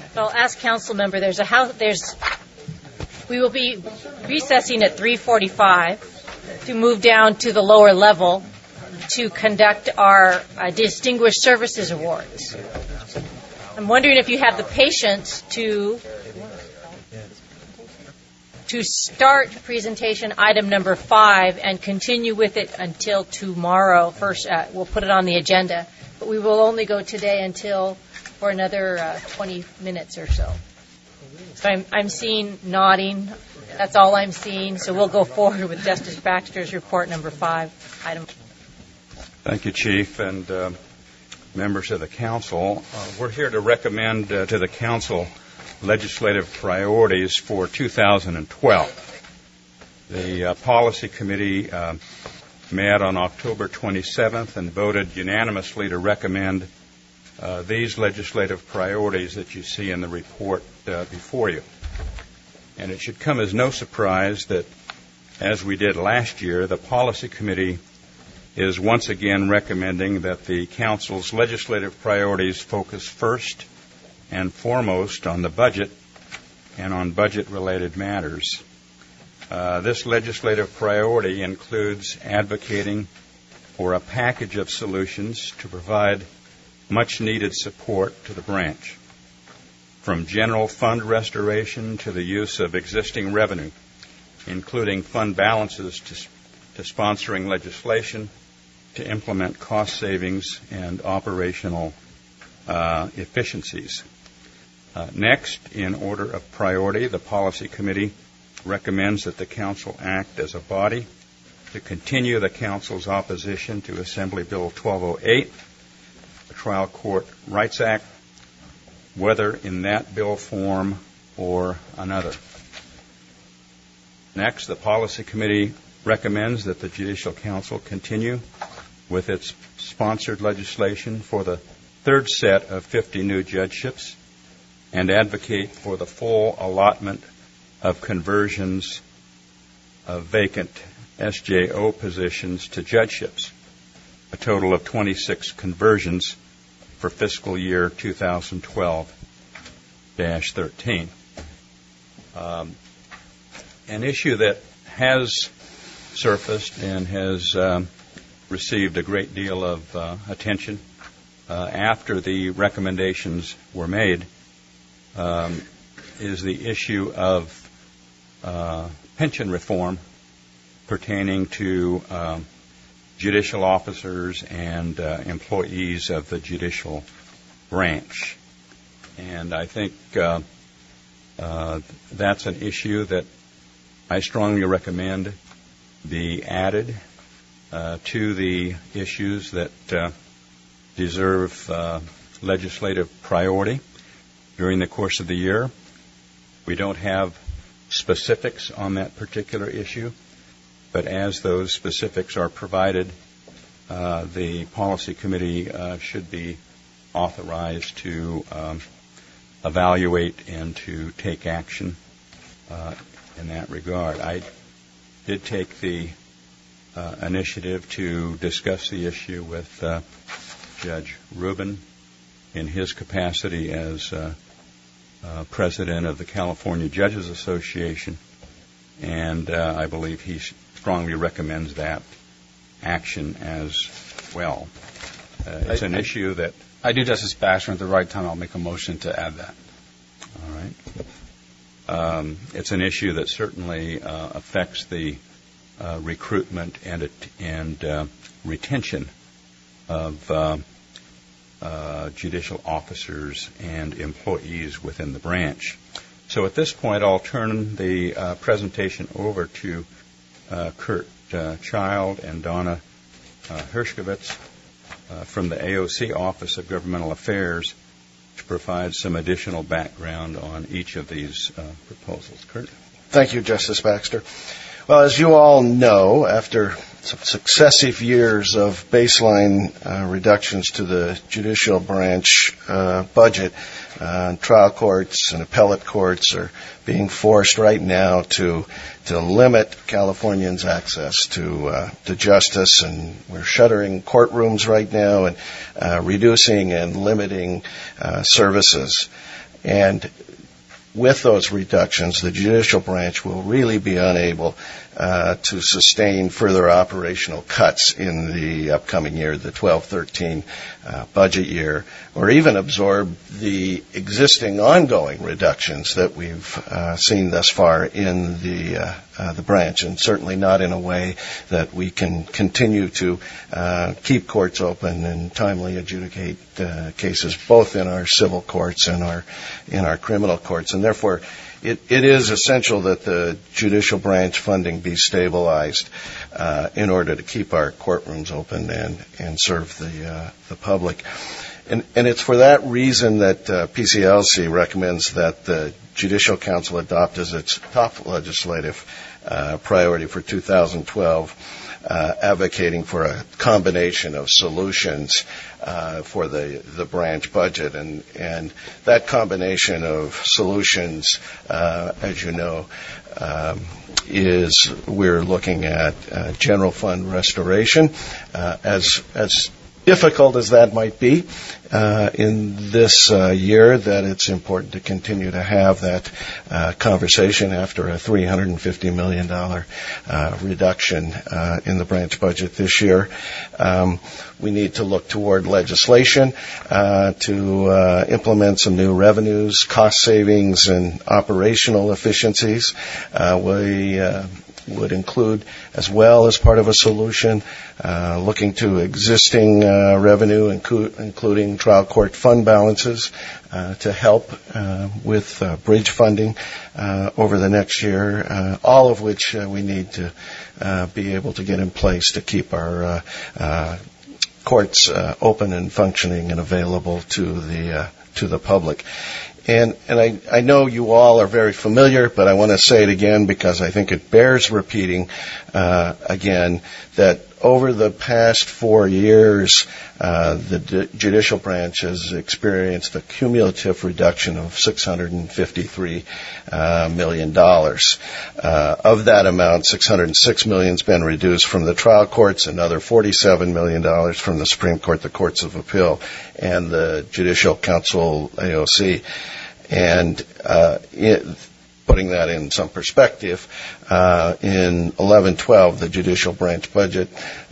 I'll ask council member. We will be recessing at 3:45 to move down to the lower level to conduct our Distinguished Services Awards. I'm wondering if you have the patience to start presentation item number 5 and continue with it until tomorrow. First, we'll put it on the agenda, but we will only go today until for another 20 minutes or so. So I'm seeing nodding. That's all I'm seeing. So we'll go forward with Justice Baxter's report number 5. Item. Thank you, Chief, and members of the council. We're here to recommend to the council legislative priorities for 2012. The Policy Committee met on October 27th and voted unanimously to recommend these legislative priorities that you see in the report before you. And it should come as no surprise that, as we did last year, the Policy Committee is once again recommending that the Council's legislative priorities focus first and foremost on the budget and on budget-related matters. This legislative priority includes advocating for a package of solutions to provide much-needed support to the branch, from general fund restoration to the use of existing revenue, including fund balances to sponsoring legislation to implement cost savings and operational efficiencies. Next, in order of priority, the Policy Committee recommends that the Council act as a body to continue the Council's opposition to Assembly Bill 1208, the Trial Court Rights Act, whether in that bill form or another. Next, the Policy Committee recommends that the Judicial Council continue with its sponsored legislation for the third set of 50 new judgeships and advocate for the full allotment of conversions of vacant SJO positions to judgeships, a total of 26 conversions for fiscal year 2012-13. An issue that has surfaced and has received a great deal of attention after the recommendations were made is the issue of pension reform pertaining to judicial officers and employees of the judicial branch. And I think that's an issue that I strongly recommend be added to the issues that deserve legislative priority during the course of the year. We don't have specifics on that particular issue, but as those specifics are provided, the Policy Committee should be authorized to evaluate and to take action in that regard. I did take the initiative to discuss the issue with Judge Rubin in his capacity as president of the California Judges Association, and I believe he strongly recommends that action as well. It's an issue that... I do, Justice Baxter, at the right time I'll make a motion to add that. All right. It's an issue that certainly affects the recruitment and retention of judicial officers and employees within the branch. So at this point, I'll turn the presentation over to Kurt Child and Donna Hershkovitz from the AOC Office of Governmental Affairs to provide some additional background on each of these proposals. Kurt? Thank you, Justice Baxter. Well, as you all know, after successive years of baseline reductions to the judicial branch budget, trial courts and appellate courts are being forced right now to limit Californians' access to justice, and we're shuttering courtrooms right now and reducing and limiting services. And with those reductions, the judicial branch will really be unable to sustain further operational cuts in the upcoming year, the 12-13 budget year, or even absorb the existing ongoing reductions that we've seen thus far in the branch, and certainly not in a way that we can continue to keep courts open and timely adjudicate cases both in our civil courts and in our criminal courts. And therefore, it is essential that the judicial branch funding be stabilized in order to keep our courtrooms open and serve the public. And it's for that reason that PCLC recommends that the Judicial Council adopt as its top legislative priority for 2012, advocating for a combination of solutions for the branch budget. And that combination of solutions, as you know, is we're looking at general fund restoration. As difficult as that might be in this year, that it's important to continue to have that conversation after a $350 million reduction in the branch budget this year. We need to look toward legislation to implement some new revenues, cost savings, and operational efficiencies. We would include, as well as part of a solution, looking to existing revenue, including trial court fund balances, to help with bridge funding over the next year, all of which we need to be able to get in place to keep our courts open and functioning and available to the public. And I know you all are very familiar, but I want to say it again because I think it bears repeating again that over the past 4 years, the judicial branch has experienced a cumulative reduction of $653 million. Of that amount, $606 million has been reduced from the trial courts, another $47 million from the Supreme Court, the Courts of Appeal, and the Judicial Council AOC. And putting that in some perspective, in 11-12, the judicial branch budget,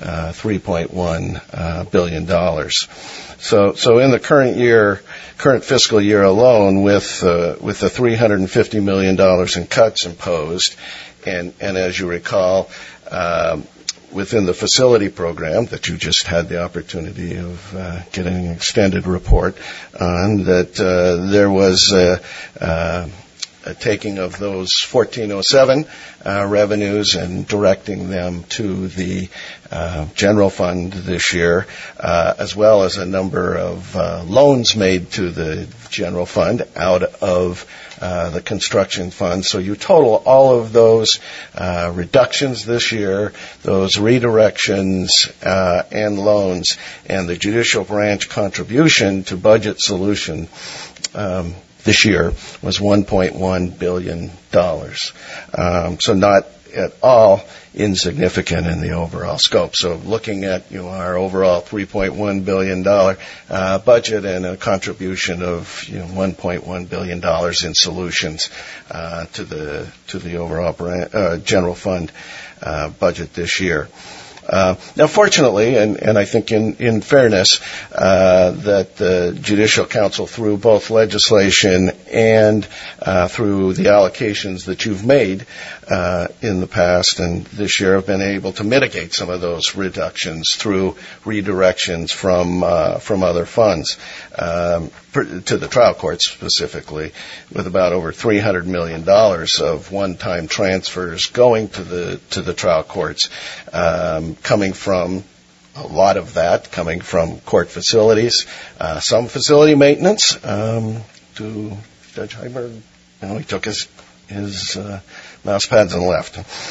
$3.1 billion. So in the current fiscal year alone, with the $350 million in cuts imposed, and as you recall, within the facility program that you just had the opportunity of getting an extended report on, that there was a taking of those 1407 revenues and directing them to the general fund this year, as well as a number of loans made to the general fund out of the construction fund. So you total all of those reductions this year, those redirections and loans, and the judicial branch contribution to budget solution this year was $1.1 billion. So not at all insignificant in the overall scope. So looking at our overall $3.1 billion budget and a contribution of $1.1 billion in solutions to the overall general fund budget this year. Now, fortunately, and I think in fairness, that the Judicial Council, through both legislation and through the allocations that you've made in the past and this year, have been able to mitigate some of those reductions through redirections from other funds to the trial courts specifically, with about over $300 million of one-time transfers going to the trial courts. Coming from a lot of that coming from court facilities, some facility maintenance. To Judge Heiberg, he took his mouse pads and left.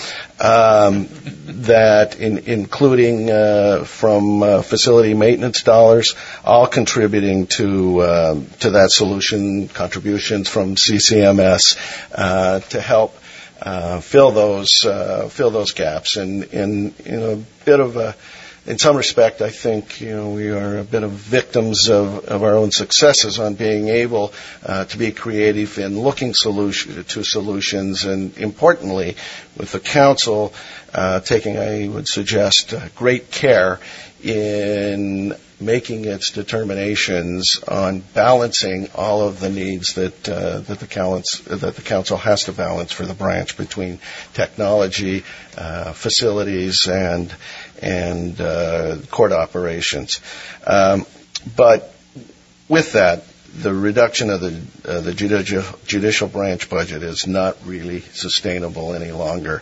That including from facility maintenance dollars, all contributing to that solution, contributions from CCMS to help fill those gaps. And in a bit of in some respect, I think we are a bit of victims of our own successes on being able to be creative in looking to solutions, and importantly, with the council taking, I would suggest, great care in making its determinations on balancing all of the needs that the council has to balance for the branch between technology, facilities, and court operations. But with that, the reduction of the judicial branch budget is not really sustainable any longer.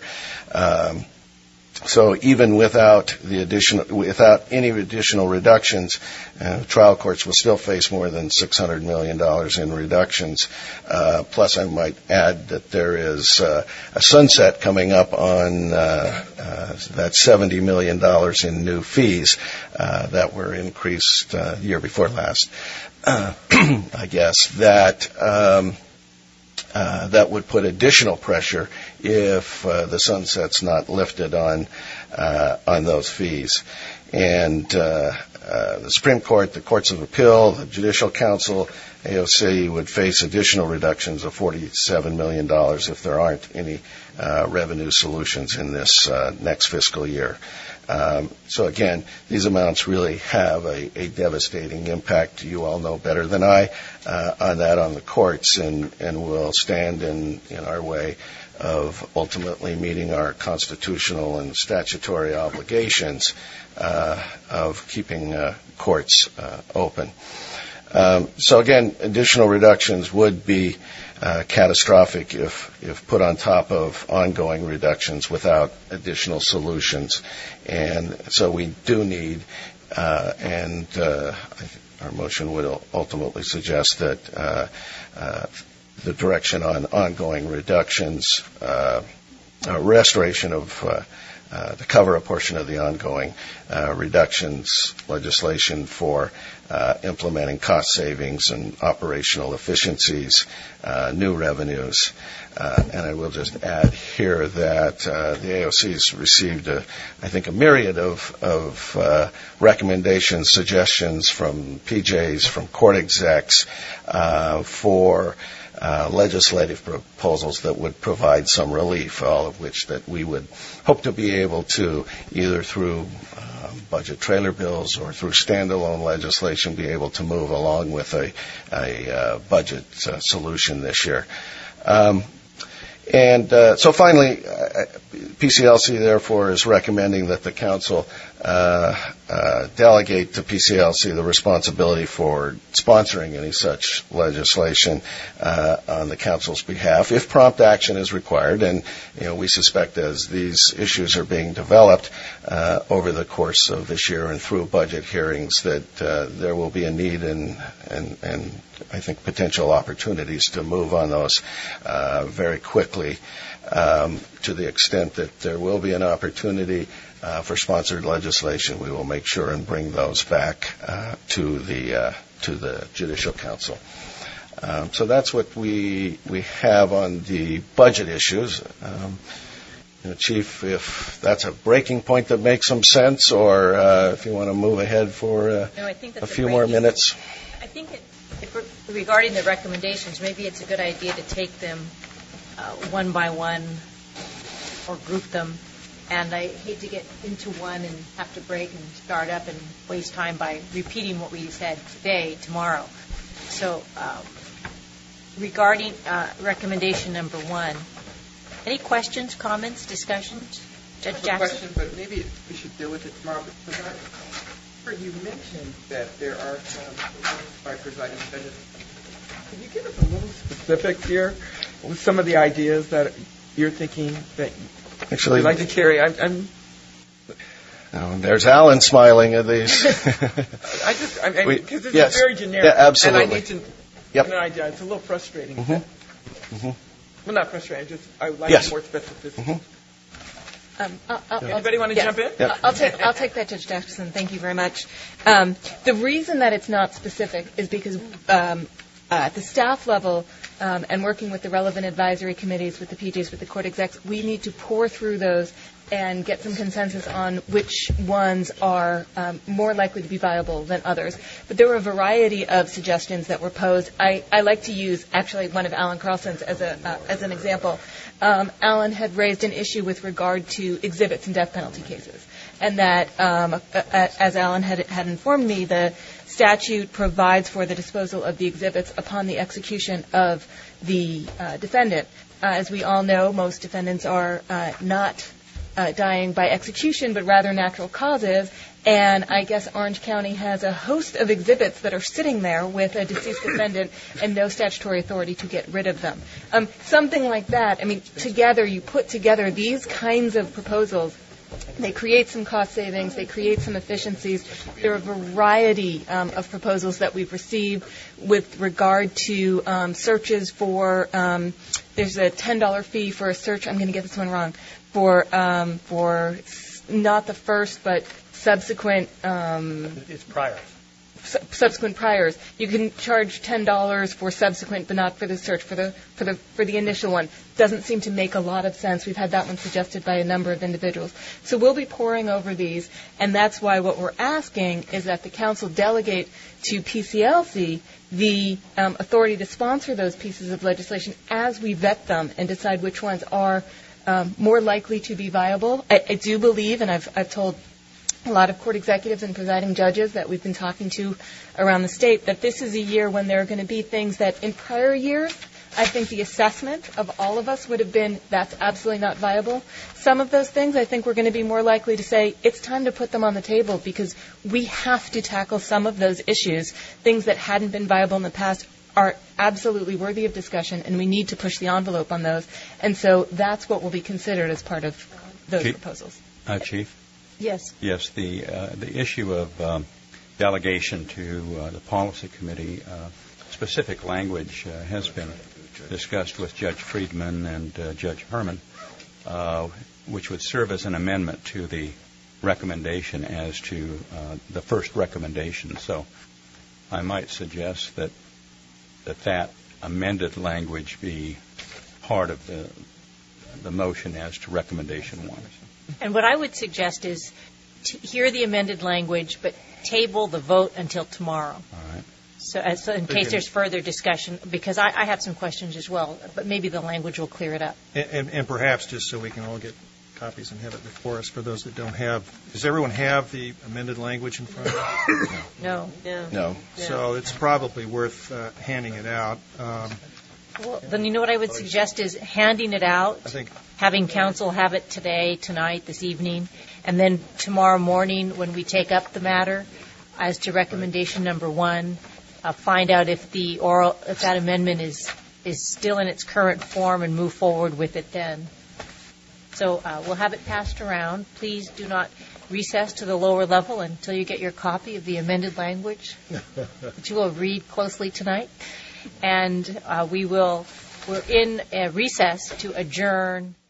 So even without any additional reductions, trial courts will still face more than $600 million in reductions. Plus, I might add that there is a sunset coming up on that $70 million in new fees that were increased year before last. I guess that would put additional pressure if the sunset's not lifted on those fees. And the Supreme Court, the Courts of Appeal, the Judicial Council, AOC would face additional reductions of $47 million if there aren't any revenue solutions in this next fiscal year. So again, these amounts really have a devastating impact. You all know better than I on the courts, and will stand in our way of ultimately meeting our constitutional and statutory obligations of keeping courts open. So again, additional reductions would be catastrophic if put on top of ongoing reductions without additional solutions. And so we do need, and our motion would ultimately suggest that the direction on ongoing reductions, restoration of to cover a portion of the ongoing reductions legislation for implementing cost savings and operational efficiencies, new revenues. And I will just add here that the AOC has received, I think, a myriad of recommendations, suggestions from PJs, from court execs for legislative proposals that would provide some relief, all of which that we would hope to be able to, either through budget trailer bills or through standalone legislation, be able to move along with a budget solution this year. And so finally, PCLC therefore is recommending that the council delegate to PCLC the responsibility for sponsoring any such legislation on the council's behalf, if prompt action is required. And we suspect, as these issues are being developed over the course of this year and through budget hearings, that there will be a need and I think potential opportunities to move on those very quickly, to the extent that there will be an opportunity for sponsored legislation. We will make sure and bring those back to the Judicial Council. So that's what we have on the budget issues. Chief, if that's a breaking point that makes some sense, or if you want to move ahead for a few more minutes. I think regarding the recommendations, maybe it's a good idea to take them one by one or group them. And I hate to get into one and have to break and start up and waste time by repeating what we said today, tomorrow. So regarding recommendation number 1, any questions, comments, discussions? Judge Jackson? I have a question, but maybe we should deal with it tomorrow. But you mentioned that there are some by presiding judges. Could you give us a little specific here with some of the ideas that you're thinking that actually you'd like to carry? There's Alan smiling at these. Because this is very generic. Yeah, absolutely. And I need to get an idea. It's a little frustrating. Mm-hmm. Well, not frustrating. I would like more specificity. Anybody want to jump in? Yeah. I'll take that, Judge Jackson. Thank you very much. The reason that it's not specific is because at the staff level, and working with the relevant advisory committees, with the PJs, with the court execs, we need to pour through those and get some consensus on which ones are more likely to be viable than others. But there were a variety of suggestions that were posed. I like to use actually one of Alan Carlson's as an example. Alan had raised an issue with regard to exhibits in death penalty cases, and that, as Alan had informed me, the statute provides for the disposal of the exhibits upon the execution of the defendant. As we all know, most defendants are not dying by execution, but rather natural causes. And I guess Orange County has a host of exhibits that are sitting there with a deceased defendant and no statutory authority to get rid of them. Something like that. I mean, together, you put together these kinds of proposals. They create some cost savings. They create some efficiencies. There are a variety of proposals that we've received with regard to searches for. There's a $10 fee for a search. I'm going to get this one wrong. For not the first, but subsequent. It's prior. Subsequent priors. You can charge $10 for subsequent, but not for the search for the initial one. Doesn't seem to make a lot of sense. We've had that one suggested by a number of individuals. So we'll be poring over these, and that's why what we're asking is that the council delegate to PCLC the authority to sponsor those pieces of legislation as we vet them and decide which ones are more likely to be viable. I do believe, and I've told a lot of court executives and presiding judges that we've been talking to around the state, that this is a year when there are going to be things that in prior years, I think the assessment of all of us would have been that's absolutely not viable. Some of those things I think we're going to be more likely to say it's time to put them on the table because we have to tackle some of those issues. Things that hadn't been viable in the past are absolutely worthy of discussion, and we need to push the envelope on those. And so that's what will be considered as part of those proposals. Chief? Yes. Yes, the issue of delegation to the policy committee, specific language has been discussed with Judge Friedman and Judge Herman, which would serve as an amendment to the recommendation as to the first recommendation. So I might suggest that amended language be part of the motion as to recommendation 1. And what I would suggest is to hear the amended language, but table the vote until tomorrow. All right. So in case there's further discussion, because I have some questions as well, but maybe the language will clear it up. And perhaps just so we can all get copies and have it before us for those that don't have. Does everyone have the amended language in front of them? No. So it's probably worth handing it out. Well, then you know what I would suggest is handing it out, having council have it today, tonight, this evening, and then tomorrow morning when we take up the matter as to recommendation number 1, find out if that amendment is still in its current form and move forward with it then. So we'll have it passed around. Please do not recess to the lower level until you get your copy of the amended language, which you will read closely tonight. And we're in a recess to adjourn